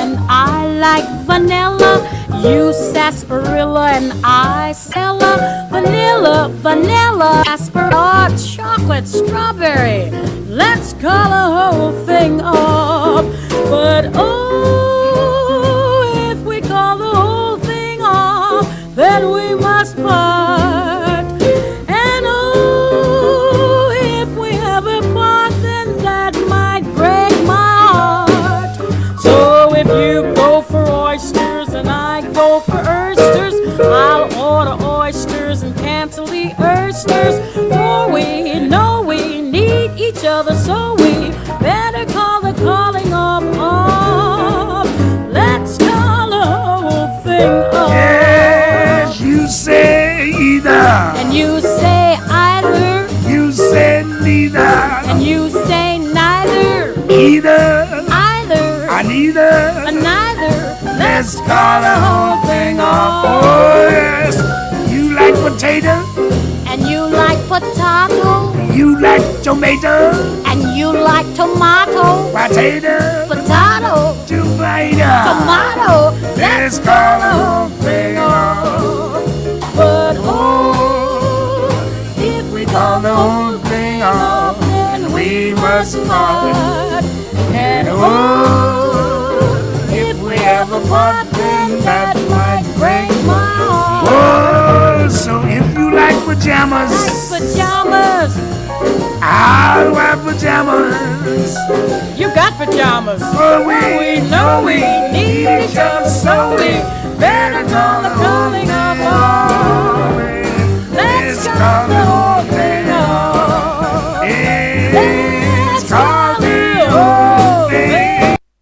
and I like vanilla. You sarsaparilla and I Stella. Vanilla, vanilla, sarsaparilla, chocolate, strawberry. Let's call the whole thing off. But oh, if we call the whole thing off, then we must part. And oh, if we ever part, then that might break my heart. So if you go for oysters and I go for oysters, I'll order oysters and cancel the oysters. For we know we need each other, so we better call the calling off. Let's call the whole thing off. Yes, you say either, And you say either, you say neither, and you say neither, either, either, or neither. neither. Let's call the whole thing off. Oh yes, you like potato, And you like potato, you like tomato, and you like tomato, potato, potato, tomato. tomato. Let's call the whole thing off. But oh, if we Call the whole thing off, then we must part. and oh, If we ever part, then that might break my heart. oh, so if you like pajamas, Pajamas, I'll wear pajamas. you got pajamas. For we know we need each other, so we better call the calling